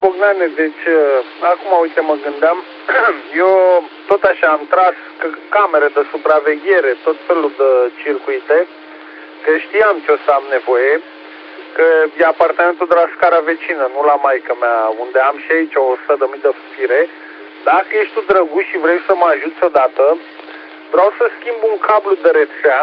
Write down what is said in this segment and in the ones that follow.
Bogdane, deci acum, uite, mă gândeam, eu tot așa am tras camere de supraveghere, tot felul de circuite, că știam ce o să am nevoie, că e apartamentul de la scara vecină, nu la maică mea, unde am și aici 100.000 de fire. Dacă ești tu drăguț și vrei să mă ajuți odată, vreau să schimb un cablu de rețea,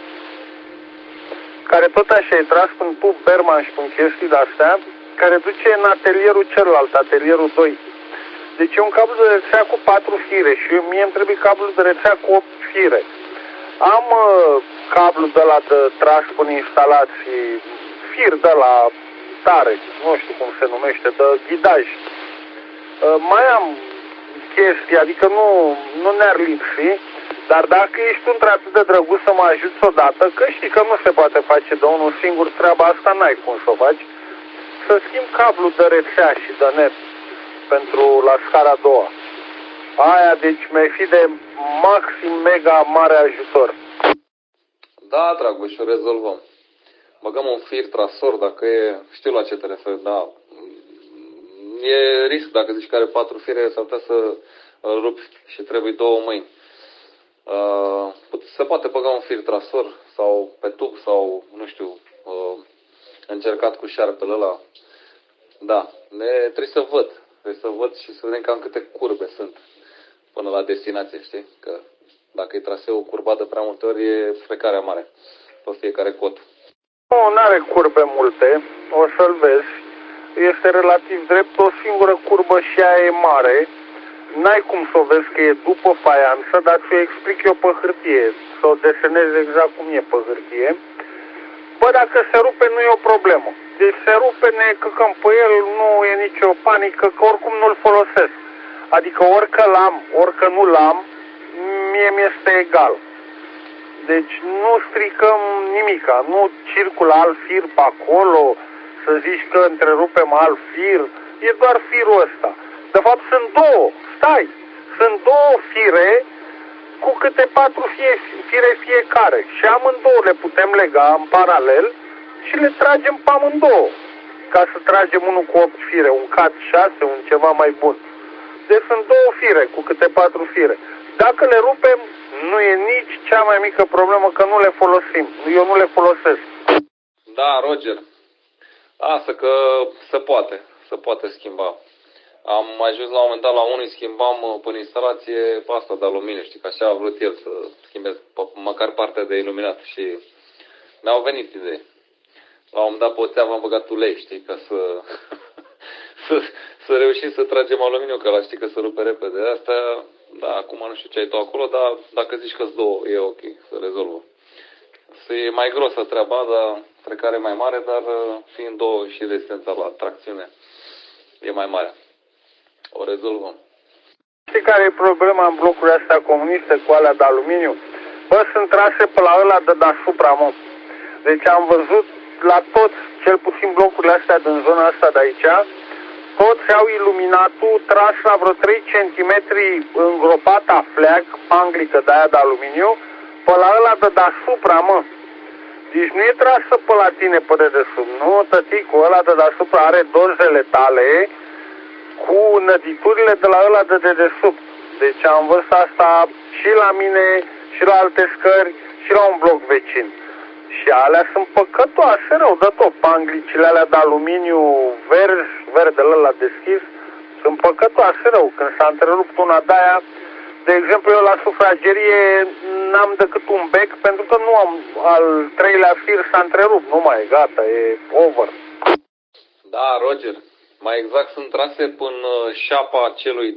care tot așa e tras până tub Berman și până chestii de-astea, care duce în atelierul celălalt, atelierul 2. Deci e un cablu de rețea cu 4 fire și mie îmi trebuie cablu de rețea cu 8 fire. Am cablu de la de tras până instalații, fir de la tare, nu știu cum se numește, de ghidaj. Mai am chestii, adică nu ne-ar lipsi, dar dacă ești într-atât de drăguț să mă ajuți odată, că știi că nu se poate face de unul singur treaba asta, n-ai cum să o faci, să schimb cablu de rețea și de net pentru la scara a doua. Aia, deci mi-ai fi de maxim mega mare ajutor. Da, Dragoș, o rezolvăm. Băgăm un fir trasor, dacă e, știu la ce te referi, da. E risc, dacă zici că are 4 fire, s-ar putea să îl rupi și trebuie 2 mâini. Se poate băga un fir trasor sau pe tub sau, nu știu, încercat cu șarpele ăla. Da, trebuie să văd și să vedem cam câte curbe sunt până la destinație, știi? Că dacă e traseul curbat de prea multe ori, e frecarea mare pe fiecare cot. Nu are curbe multe, o să-l vezi. Este relativ drept, o singură curbă și aia e mare. N-ai cum să o vezi că e după faianță, dar ți-o explic eu pe hârtie, să o desenez exact cum e pe hârtie. Bă, dacă se rupe, nu e o problemă. Deci se rupe, ne căcăm pe el, nu e nicio panică, că oricum nu-l folosesc. Adică orică l-am, orică nu l-am, mie mi-este egal. Deci nu stricăm nimica, nu circulă alt fir pe acolo, să zici că întrerupem alt fir, e doar firul ăsta. De fapt sunt două, sunt două fire cu câte 4 fire fiecare și amândouă le putem lega în paralel și le tragem pe amândouă, ca să tragem unul cu 8 fire, un CAT 6, un ceva mai bun. Deci sunt două fire cu câte 4 fire. Dacă le rupem, nu e nici cea mai mică problemă că nu le folosim. Eu nu le folosesc. Da, Roger. Asta că se poate schimba. Am ajuns la un moment dat la unul, schimbam până instalație asta de aluminiu, știi, că așa a vrut el să schimbe măcar partea de iluminat și mi-au venit idei. La un moment dat pe o țeavă am băgat ulei, știi, ca să reușim să tragem aluminiu, că la știi că se rupe repede. Asta, da, acum nu știu ce ai tu acolo, dar dacă zici că-s două, e ok, să rezolvă. E mai grosă treaba, dar frecare mai mare, dar fiind două și rezistența la tracțiune e mai mare. O rezolvăm. Știi care e problema în blocurile astea comuniste cu alea de aluminiu? Bă, sunt trase pe la ăla de deasupra, mă. Deci am văzut la toți, cel puțin blocurile astea din zona asta de aici, toți au iluminatul tras la vreo 3 cm îngropat a fleag, panglică de aia de aluminiu, pe la ăla de deasupra, mă. Deci nu e trasă pe la tine pe dedesubt, nu, tăticul, ăla de deasupra are dozele tale cu năditurile de la ăla de dedesubt. Deci am văzut asta și la mine, și la alte scări, și la un bloc vecin. Și alea sunt păcătoase rău de tot. Panglicile alea de aluminiu verdele ăla deschis, sunt păcătoase rău. Când s-a întrerupt una de aia, de exemplu, eu la sufragerie n-am decât un bec, pentru că nu am al treilea fir s-a întrerupt. Nu mai e, gata, e over. Da, Roger. Mai exact sunt trase până șapa celui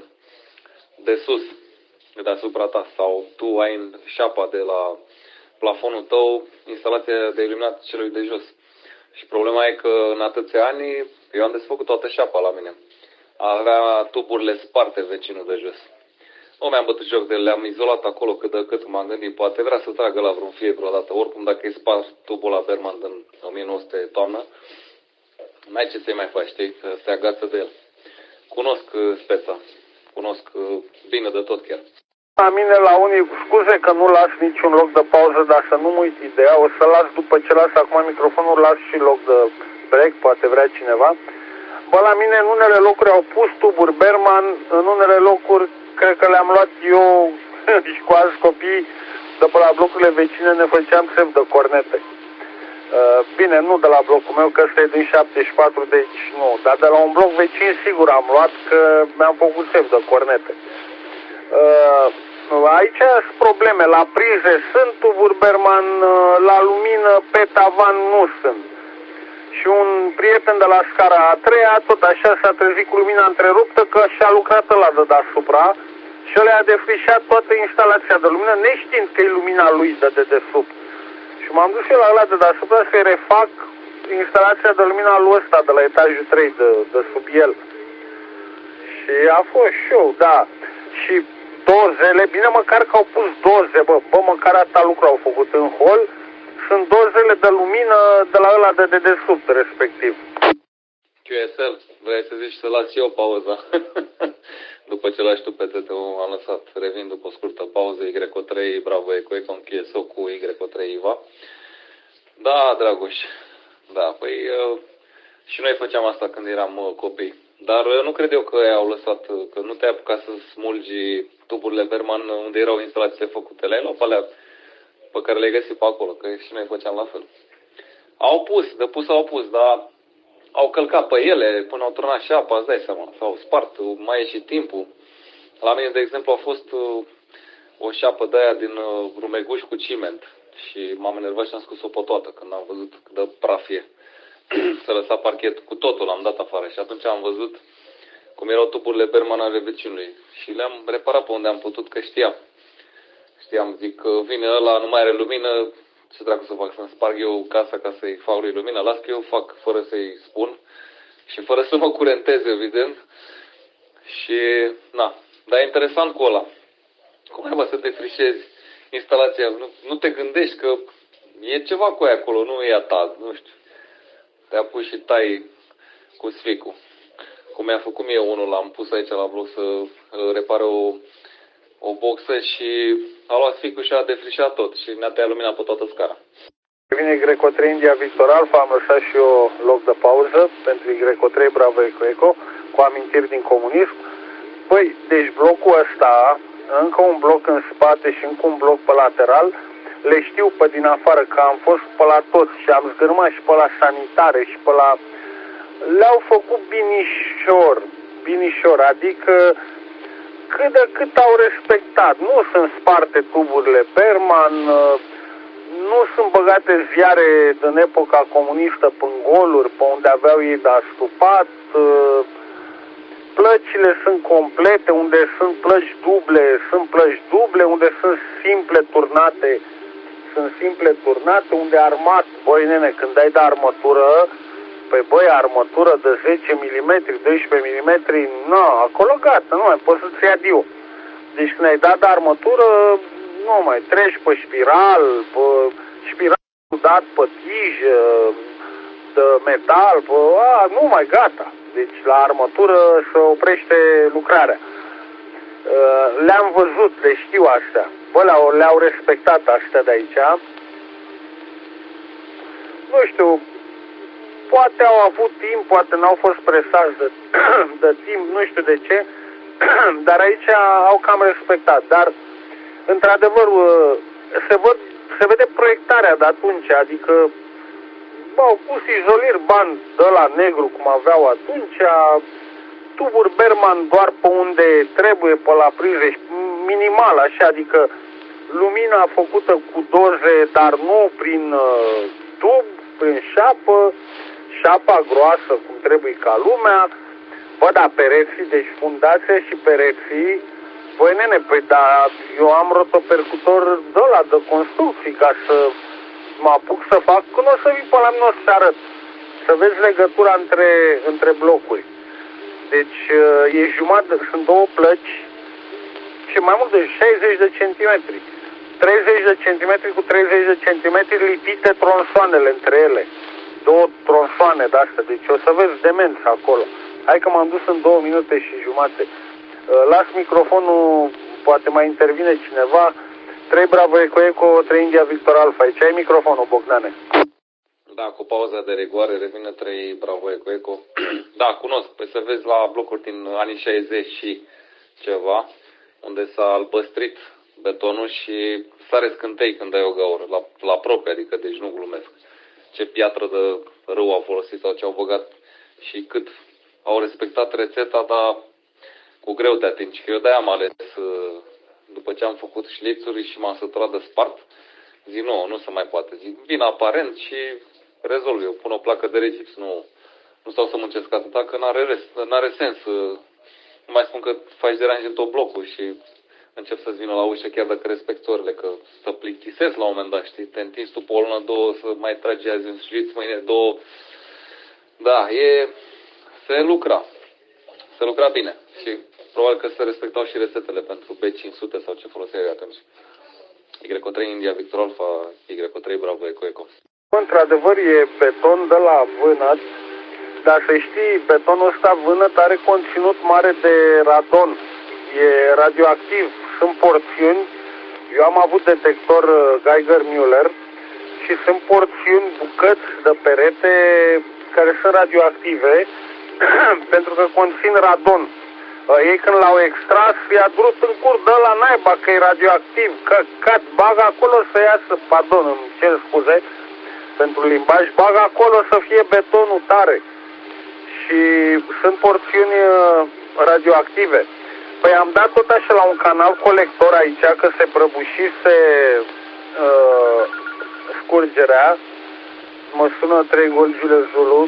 de sus, deasupra ta, sau tu ai în șapa de la plafonul tău instalația de iluminat celui de jos. Și problema e că în atâția ani eu am desfăcut toată șapa la mine. Avea tuburile sparte vecinul de jos. Nu mi-am bătut joc de le-am izolat acolo cât de cât m-am gândit. Poate vrea să tragă la vreun fie vreodată. Oricum dacă îi spart tubul la Berman din 1900 toamnă, n-ai ce să-i mai faci, știi, că se agață de el. Cunosc speța. Cunosc bine de tot chiar. La mine la unii, scuze că nu las niciun loc de pauză, dar să nu-mi uit ideea, o să las după ce las acum microfonul, las și loc de break, poate vrea cineva. Bă, la mine în unele locuri au pus tuburi Berman, în unele locuri cred că le-am luat eu și cu alți copii, de pe la blocurile vecine ne făceam semn de cornete. Bine, nu de la blocul meu, că ăsta e din 74, deci nu, dar de la un bloc vecin sigur am luat, că mi-am făcut semn de cornete. Aici sunt probleme, la prize sunt tuburi Berman, la lumină pe tavan nu sunt. Și un prieten de la scara a treia, tot așa s-a trezit cu lumina întreruptă, că și-a lucrat ăla de deasupra și ăla a defrișat toată instalația de lumină, neștiind că e lumina lui de dedesubt. Și m-am dus eu la ăla de deasupra să-i refac instalația de lumină lui ăsta, de la etajul 3, de sub el. Și a fost show, da. Și dozele, bine măcar că au pus doze, bă, măcar asta lucru au făcut în hol. Sunt dozele de lumină de la ăla de dedesubt, respectiv. QSL, vrei să zici să las eu pauza? După ce lași tu pe TTU, am lăsat. Revin după o scurtă pauză, Y3, bravo Ecoeco, încheies-o cu Y3 Iva. Da, Dragoș, da, păi și noi făceam asta când eram copii. Dar nu cred eu că au lăsat, că nu te-ai apucat să smulgi tuburile Berman unde erau instalațiile făcute. Le-ai luat pe alea pe care le-ai găsit pe acolo, că și noi făceam la fel. Au pus, dar au călcat pe ele până au turnat și apa, îți dai seama, s-au spart, mai e și timpul. La mine, de exemplu, a fost o șapă de aia din rumeguș cu ciment și m-am enervat și am scos-o pe toată când am văzut cât de praf e. S-a lăsat parchetul cu totul, l-am dat afară și atunci am văzut cum erau tuburile Berman ale vecinului și le-am reparat pe unde am putut, că știam, zic că vine ăla, nu mai are lumină, ce dracu să fac, să-mi sparg eu casa ca să-i fac lui lumină, las că eu fac fără să-i spun și fără să mă curentez, evident. Și, na, dar e interesant cu ăla. Cum ai, bă, să te frișezi instalația? Nu te gândești că e ceva cu aia acolo, nu e a ta, nu știu. Te apuci și tai cu sficul. Cum mi-a făcut mie unul, l-am pus aici la bloc să repare o boxă și a luat sficul și a defrișat tot și ne-a tăiat lumina pe toată scara. Vine Y3 India Victor Alpha, am lăsat și eu loc de pauză pentru Y3 Bravo Eco, cu amintiri din comunism. Păi, deci blocul ăsta, încă un bloc în spate și încă un bloc pe lateral, le știu pe din afară că am fost pe la toți și am zgârmat și pe la sanitare și pe la... Le-au făcut binișor, adică cât de cât au respectat. Nu sunt sparte tuburile Berman, nu sunt băgate ziare din epoca comunistă pe goluri, pe unde aveau ei de astupat. Plăcile sunt complete, unde sunt plăci duble, unde sunt simple turnate, unde armat, băi nene, când ai de armătură, păi băi, armătură de 10 mm, 12 mm, nu, acolo gata, nu mai poți să-ți ia dio. Deci când ai dat de armătură, nu mai treci pe spiralul dat pe tijă, de metal, nu mai gata. Deci la armătură se oprește lucrarea. Le-am văzut, le știu astea. Bă, le-au respectat astea de aici. Nu știu, poate au avut timp, poate n-au fost presați de timp, nu știu de ce, dar aici au cam respectat. Dar, într-adevăr, se vede proiectarea de atunci, adică au pus izolieri bani de la negru, cum aveau atunci, tuburi Berman doar pe unde trebuie, pe la prize, minimal, așa, adică lumina făcută cu doze, dar nu prin tub, prin șapa groasă, cum trebuie ca lumea. Bă, da, pereții, deci fundația și pereții, băi nene, păi da, eu am rotopercutor de ăla, de construcții, ca să mă apuc să fac, când o să vii pe la mine o să arăt, să vezi legătura între blocuri. Deci e jumătate, sunt două plăci și mai mult de 60 de centimetri. 30 de centimetri cu 30 de centimetri lipite tronsoanele între ele. Două tronsoane de-astea, deci o să vezi demență acolo. Hai că m-am dus în 2 minute și jumate. Las microfonul, poate mai intervine cineva. 3 Bravo Eco, 3 India Victor Alpha. Aici ai microfonul, Bogdane. Da, cu pauza de rigoare revine 3 Bravo Eco Eco. Da, cunosc. Păi să vezi la blocuri din anii 60 și ceva, unde s-a albăstrit betonul și sare scântei când dai o gaură, la propriu, adică deci nu glumesc. Ce piatră de râu au folosit sau ce au băgat și cât au respectat rețeta, dar cu greu te atingi. Că eu de-aia am ales, după ce am făcut șlițuri și m-am săturat de spart, zic nu se mai poate. Zic, vin aparent și rezolv eu, pun o placă de regips, nu stau să muncesc atâta, că n-are sens. Nu mai spun că faci deranj în tot blocul și încep să-ți vină la ușă chiar dacă respecti orele, că să plictisezi la un moment dat, știi? Te întinzi tu pe o lună, două, să mai tragi azi un șliț, mâine două. Da, se lucra bine și probabil că se respectau și rețetele pentru B500 sau ce foloseai atunci. Y3 India Victor Alpha, Y3 Bravo Eco Eco. Într-adevăr e beton de la vânăt, dar să știi, betonul ăsta vânăt are conținut mare de radon. E radioactiv, sunt porțiuni, eu am avut detector Geiger-Müller și sunt porțiuni, bucăți de perete care sunt radioactive pentru că conțin radon. Ei când l-au extras, i-a durut în cur de la naiba că e radioactiv, că bagă acolo să iasă, pardon, îmi cer scuze pentru limbaj, bagă acolo să fie betonul tare și sunt porțiuni radioactive. Păi am dat tot așa la un canal colector aici că se prăbușise scurgerea, mă sună 3 Gol Jules Zulu,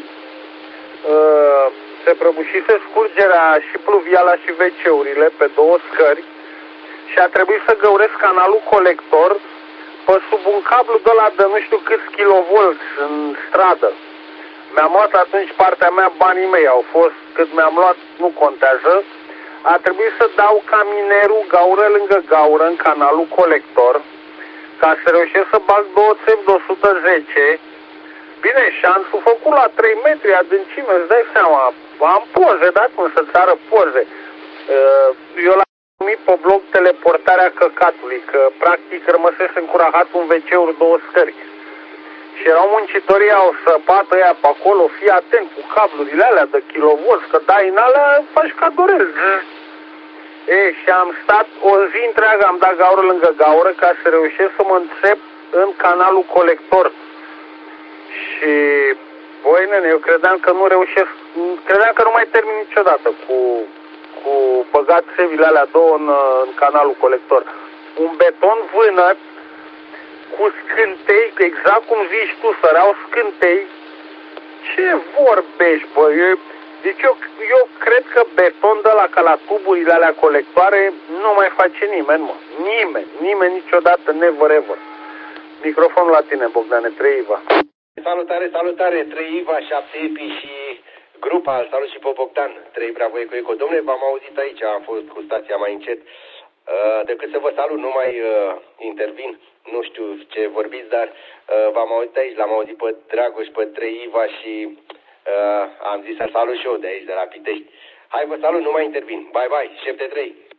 se prăbușise scurgerea și pluviala și WC-urile pe 2 scări și a trebuit să găuresc canalul colector pe sub un cablu de la de nu știu câți kilovolți în stradă. Mi-am luat atunci partea mea, banii mei au fost, cât mi-am luat, nu contează. A trebuit să dau ca minerul gaură lângă gaură în canalul colector ca să reușesc să bag 2 țevi de 110. Bine, șanțul făcut la 3 metri adâncime, îți dai seama, am poze, da, cum să-ți arăt poze. Eu l-am numit pe blog teleportarea căcatului, că practic rămăsese încurahat un WC-uri 2 scări. Și erau muncitorii, au săpat ăia pe acolo, fii atent cu cablurile alea de kilovolți, că dai în alea, faci ca dorezi. Și am stat o zi întreagă, am dat gaură lângă gaură ca să reușesc să mă înțep în canalul colector. Și, băi, nene, eu credeam că nu reușesc, credeam că nu mai termin niciodată cu băgat țevile alea 2 în canalul colector. Un beton vânăt cu scântei, exact cum zici tu, săreau scântei. Ce vorbești, bă? Deci eu cred că beton de la ca la tuburile alea colectoare nu mai face nimeni, mă. Nimeni niciodată, never ever. Microfonul la tine, Bogdane, 3 Iva. Salutare, 3 Iva, 7 Epi și grupa, salut și pe Bogdan, 3 Bravo Eco Eco. Dom'le, v-am auzit aici, am fost cu stația mai încet. Decât să vă salut, nu mai intervin, nu știu ce vorbiți, dar v-am auzit aici, l-am auzit pe Dragoș, pe 3 Iva și am zis să salut și eu de aici, de la Pitești. Hai, vă salut, nu mai intervin. Bye, 7-3.